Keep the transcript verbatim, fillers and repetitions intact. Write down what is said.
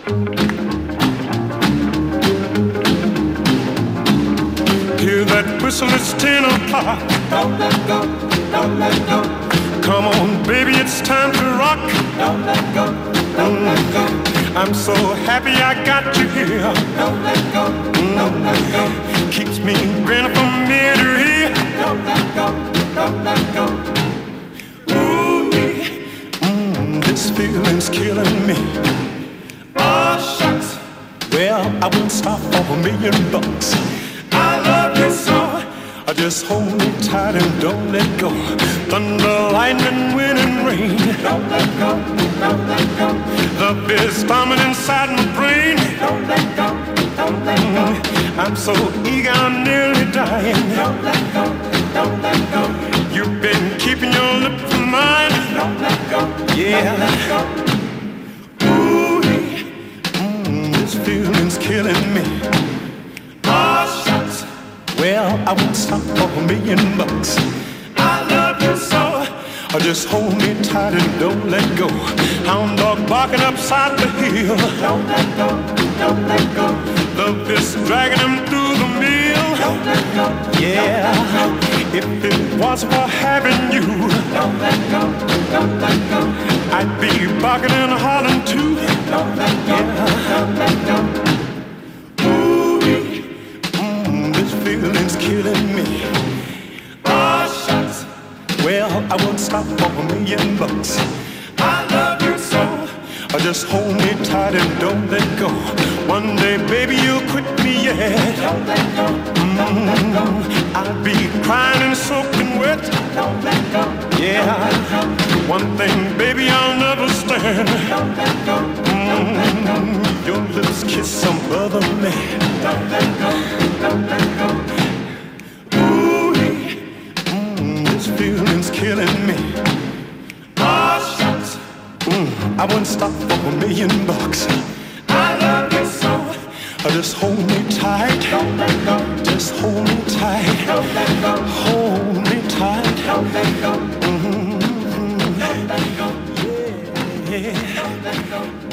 Hear that whistle, it's ten o'clock. Don't let go, don't let go. Come on, baby, it's time to rock. Don't let go, don't let go. I'm so happy I got you here. Don't let go, don't let go. Keeps me grinning from ear to ear. Don't let go, don't let go. Ooh, mm, this feeling's killing me. Oh, shucks. Well, I wouldn't stop for a million bucks. I love you so. Just hold me tight and don't let go. Thunder, lightning, wind and rain. Don't let go, don't let go. Love is storming inside my brain. Don't let go, don't let go. Mm, I'm so eager, I'm nearly dying. Don't let go, don't let go. You've been keeping your lips from mine. Don't let go, yeah. Don't let go. Ooh, mm, this feeling's killing me. Oh, shucks. Well, I won't stop for a million bucks. I love you so. Or just hold me tight and don't let go. Hound dog barking upside the hill. Don't let go, don't let go. Love is dragging him through the mill. Don't let go, yeah. Don't let go. If it was for having you, don't let go, don't let go. I'd be barking and hollering too. Don't let go, yeah. don't let go. This feeling's killing me. Oh, shucks. Well, I won't stop for a million bucks. I love you so. Or just hold me tight and don't let go. One day, baby, you'll quit me, yeah. Don't let go, don't let go. I'll be crying and soaking wet. Don't let go, yeah. Don't let go. One thing, baby, I'll never stand. Don't let go, don't let go. Your lips kiss some other man. Don't let go, don't let go. Ooh, mm, this feeling's killing me. Oh, shucks. Mm, I wouldn't stop for a million bucks. I love you so. Or just hold me tight. Don't let go. Just hold me tight. Don't let go. Hold me tight. Don't let go. Mm-hmm. Don't let go. Yeah. Don't let go.